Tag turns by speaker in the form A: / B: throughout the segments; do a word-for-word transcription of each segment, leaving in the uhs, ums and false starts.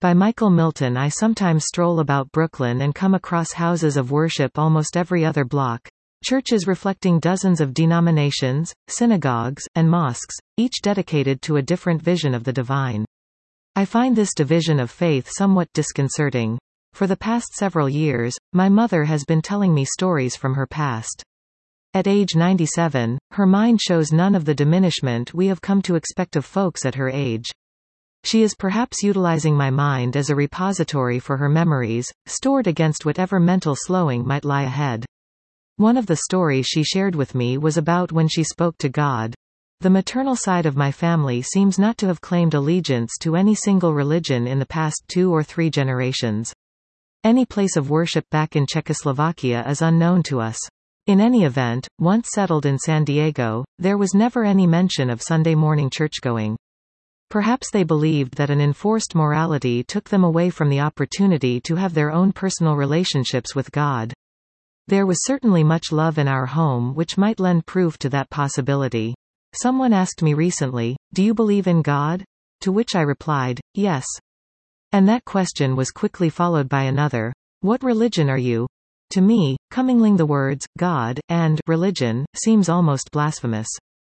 A: By Michael Milton. I sometimes stroll about Brooklyn and come across houses of worship almost every other block. Churches reflecting dozens of denominations, synagogues, and mosques, each dedicated to a different vision of the divine. I find this division of faith somewhat disconcerting. For the past several years, my mother has been telling me stories from her past. At age ninety-seven, her mind shows none of the diminishment we have come to expect of folks at her age. She is perhaps utilizing my mind as a repository for her memories, stored against whatever mental slowing might lie ahead. One of the stories she shared with me was about when she spoke to God. The maternal side of my family seems not to have claimed allegiance to any single religion in the past two or three generations. Any place of worship back in Czechoslovakia is unknown to us. In any event, once settled in San Diego, there was never any mention of Sunday morning churchgoing. Perhaps they believed that an enforced morality took them away from the opportunity to have their own personal relationships with God. There was certainly much love in our home which might lend proof to that possibility. Someone asked me recently, "Do you believe in God?" To which I replied, "Yes." And that question was quickly followed by another, "What religion are you?" To me, commingling the words, God, and religion, seems almost blasphemous.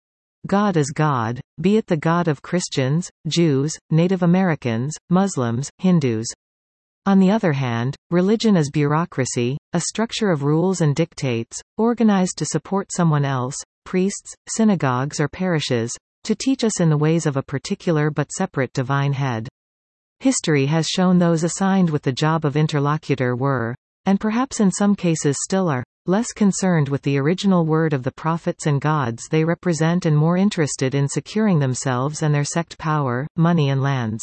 A: God is God, be it the God of Christians, Jews, Native Americans, Muslims, Hindus. On the other hand, religion is bureaucracy, a structure of rules and dictates, organized to support someone else, priests, synagogues or parishes, to teach us in the ways of a particular but separate divine head. History has shown those assigned with the job of interlocutor were, and perhaps in some cases still are, less concerned with the original word of the prophets and gods they represent and more interested in securing themselves and their sect power, money and lands.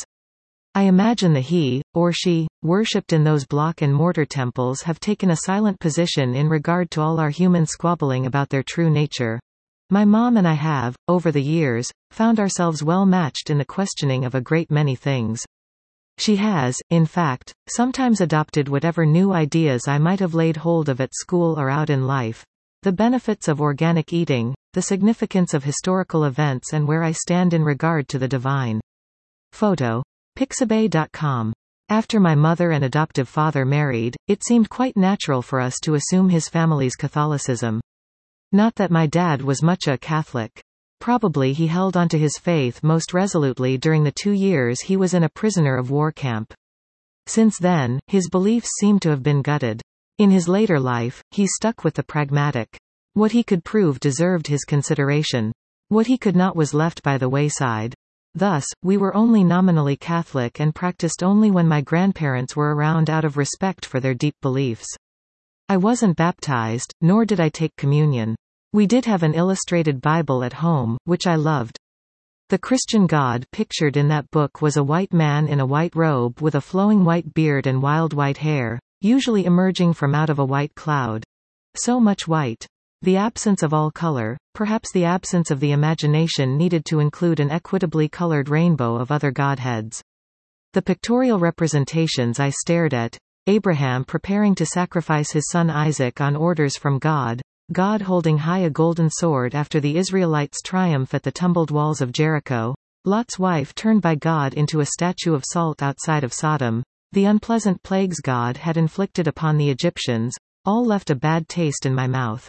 A: I imagine the he, or she, worshipped in those block and mortar temples have taken a silent position in regard to all our human squabbling about their true nature. My mom and I have, over the years, found ourselves well matched in the questioning of a great many things. She has, in fact, sometimes adopted whatever new ideas I might have laid hold of at school or out in life. The benefits of organic eating, the significance of historical events and where I stand in regard to the divine. Photo. Pixabay dot com. After my mother and adoptive father married, it seemed quite natural for us to assume his family's Catholicism. Not that my dad was much a Catholic. Probably he held onto his faith most resolutely during the two years he was in a prisoner of war camp. Since then, his beliefs seem to have been gutted. In his later life, he stuck with the pragmatic. What he could prove deserved his consideration. What he could not was left by the wayside. Thus, we were only nominally Catholic and practiced only when my grandparents were around out of respect for their deep beliefs. I wasn't baptized, nor did I take communion. We did have an illustrated Bible at home, which I loved. The Christian God pictured in that book was a white man in a white robe with a flowing white beard and wild white hair, usually emerging from out of a white cloud. So much white. The absence of all color, perhaps the absence of the imagination needed to include an equitably colored rainbow of other godheads. The pictorial representations I stared at, Abraham preparing to sacrifice his son Isaac on orders from God, God holding high a golden sword after the Israelites' triumph at the tumbled walls of Jericho, Lot's wife turned by God into a statue of salt outside of Sodom, the unpleasant plagues God had inflicted upon the Egyptians, all left a bad taste in my mouth.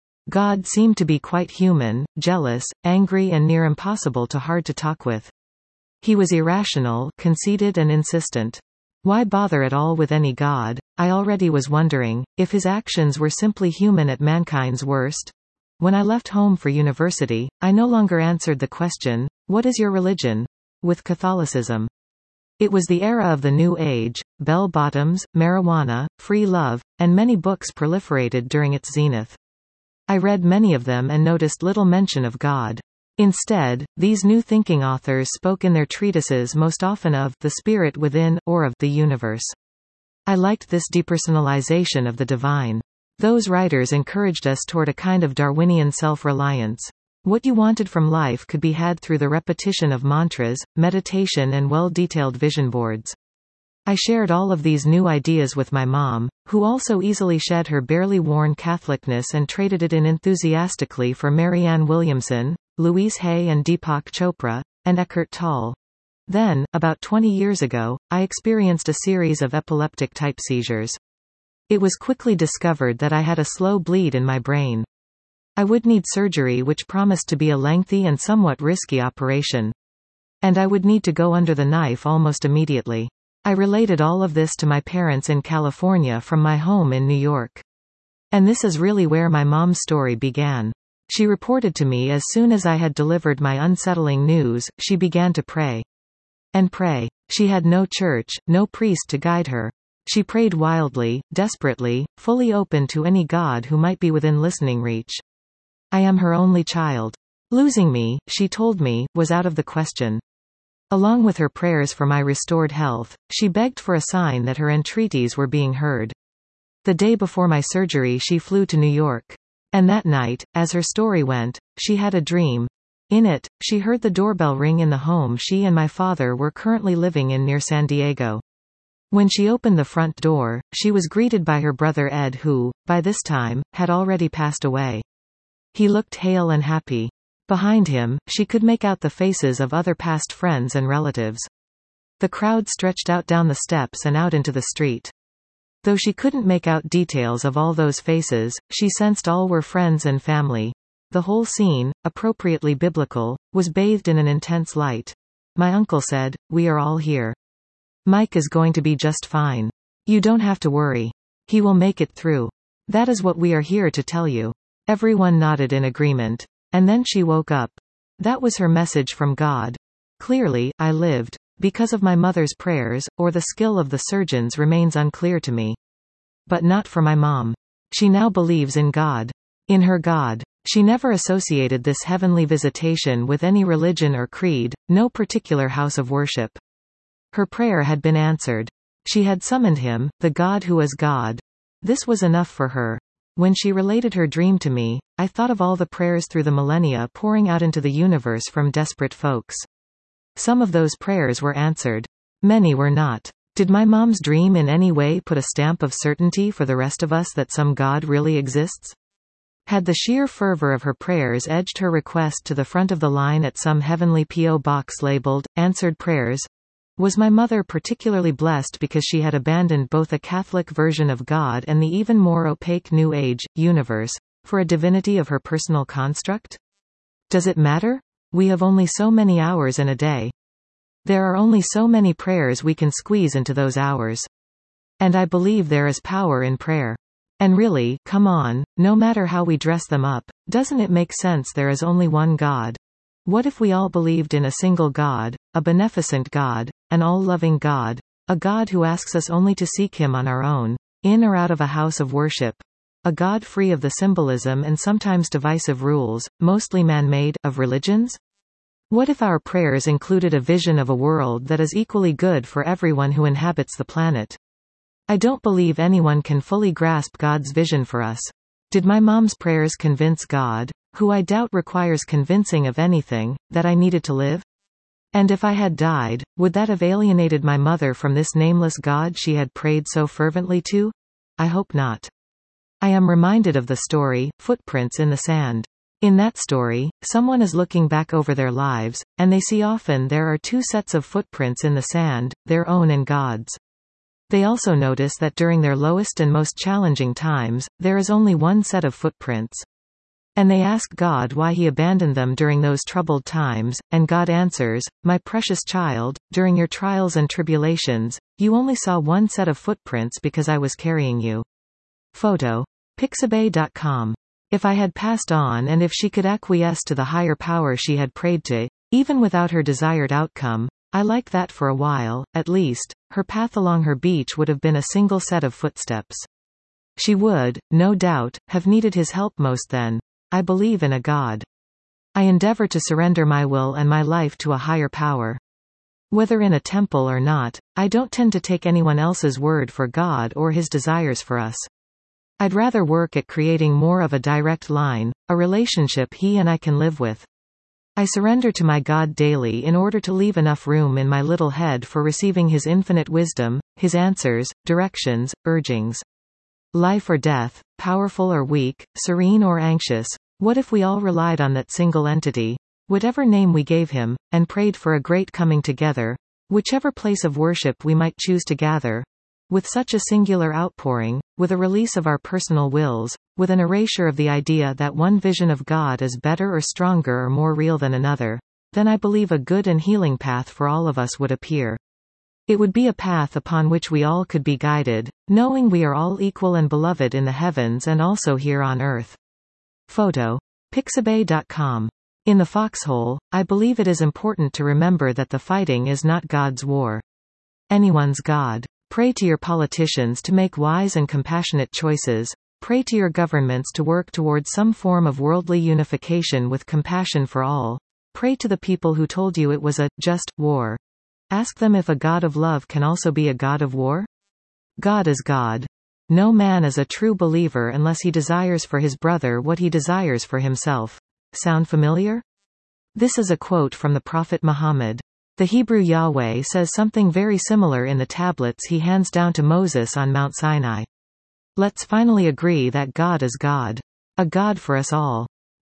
A: God seemed to be quite human, jealous, angry and near impossible to hard to talk with. He was irrational, conceited and insistent. Why bother at all with any God? I already was wondering, if his actions were simply human at mankind's worst. When I left home for university, I no longer answered the question, "What is your religion?" with Catholicism. It was the era of the New Age, bell-bottoms, marijuana, free love, and many books proliferated during its zenith. I read many of them and noticed little mention of God. Instead, these new thinking authors spoke in their treatises most often of the spirit within, or of the universe. I liked this depersonalization of the divine. Those writers encouraged us toward a kind of Darwinian self-reliance. What you wanted from life could be had through the repetition of mantras, meditation and well-detailed vision boards. I shared all of these new ideas with my mom, who also easily shed her barely worn Catholicness and traded it in enthusiastically for Marianne Williamson, Louise Hay and Deepak Chopra, and Eckhart Tolle. Then, about twenty years ago, I experienced a series of epileptic-type seizures. It was quickly discovered that I had a slow bleed in my brain. I would need surgery, which promised to be a lengthy and somewhat risky operation. And I would need to go under the knife almost immediately. I related all of this to my parents in California from my home in New York. And this is really where my mom's story began. She reported to me as soon as I had delivered my unsettling news, she began to pray. And pray. She had no church, no priest to guide her. She prayed wildly, desperately, fully open to any God who might be within listening reach. I am her only child. Losing me, she told me, was out of the question. Along with her prayers for my restored health, she begged for a sign that her entreaties were being heard. The day before my surgery, she flew to New York. And that night, as her story went, she had a dream. In it, she heard the doorbell ring in the home she and my father were currently living in near San Diego. When she opened the front door, she was greeted by her brother Ed, who, by this time, had already passed away. He looked hale and happy. Behind him, she could make out the faces of other past friends and relatives. The crowd stretched out down the steps and out into the street. Though she couldn't make out details of all those faces, she sensed all were friends and family. The whole scene, appropriately biblical, was bathed in an intense light. My uncle said, "We are all here. Mike is going to be just fine. You don't have to worry. He will make it through. That is what we are here to tell you." Everyone nodded in agreement. And then she woke up. That was her message from God. Clearly, I lived. Because of my mother's prayers, or the skill of the surgeons remains unclear to me. But not for my mom. She now believes in God. In her God. She never associated this heavenly visitation with any religion or creed, no particular house of worship. Her prayer had been answered. She had summoned him, the God who is God. This was enough for her. When she related her dream to me, I thought of all the prayers through the millennia pouring out into the universe from desperate folks. Some of those prayers were answered. Many were not. Did my mom's dream in any way put a stamp of certainty for the rest of us that some God really exists? Had the sheer fervor of her prayers edged her request to the front of the line at some heavenly P O box labeled, "Answered Prayers"? Was my mother particularly blessed because she had abandoned both a Catholic version of God and the even more opaque New Age, universe, for a divinity of her personal construct? Does it matter? We have only so many hours in a day. There are only so many prayers we can squeeze into those hours. And I believe there is power in prayer. And really, come on, no matter how we dress them up, doesn't it make sense there is only one God? What if we all believed in a single God, a beneficent God, an all-loving God, a God who asks us only to seek Him on our own, in or out of a house of worship, a God free of the symbolism and sometimes divisive rules, mostly man-made, of religions? What if our prayers included a vision of a world that is equally good for everyone who inhabits the planet? I don't believe anyone can fully grasp God's vision for us. Did my mom's prayers convince God, who I doubt requires convincing of anything, that I needed to live? And if I had died, would that have alienated my mother from this nameless God she had prayed so fervently to? I hope not. I am reminded of the story, Footprints in the Sand. In that story, someone is looking back over their lives, and they see often there are two sets of footprints in the sand, their own and God's. They also notice that during their lowest and most challenging times, there is only one set of footprints. And they ask God why He abandoned them during those troubled times, and God answers, "My precious child, during your trials and tribulations, you only saw one set of footprints because I was carrying you." Photo. Pixabay dot com. If I had passed on and if she could acquiesce to the higher power she had prayed to, even without her desired outcome, I like that for a while, at least, her path along her beach would have been a single set of footsteps. She would, no doubt, have needed His help most then. I believe in a God. I endeavor to surrender my will and my life to a higher power. Whether in a temple or not, I don't tend to take anyone else's word for God or His desires for us. I'd rather work at creating more of a direct line, a relationship He and I can live with. I surrender to my God daily in order to leave enough room in my little head for receiving His infinite wisdom, His answers, directions, urgings. Life or death, powerful or weak, serene or anxious, what if we all relied on that single entity? whatever name we gave him, and prayed for a great coming together, whichever place of worship we might choose to gather, with such a singular outpouring, with a release of our personal wills, with an erasure of the idea that one vision of God is better or stronger or more real than another, then I believe a good and healing path for all of us would appear. It would be a path upon which we all could be guided, knowing we are all equal and beloved in the heavens and also here on earth. Photo. Pixabay dot com. In the foxhole, I believe it is important to remember that the fighting is not God's war. Anyone's God. Pray to your politicians to make wise and compassionate choices. Pray to your governments to work towards some form of worldly unification with compassion for all. Pray to the people who told you it was a just war. Ask them if a God of love can also be a God of war? God is God. No man is a true believer unless he desires for his brother what he desires for himself. Sound familiar? This is a quote from the Prophet Muhammad. The Hebrew Yahweh says something very similar in the tablets he hands down to Moses on Mount Sinai. Let's finally agree that God is God. A God for us all.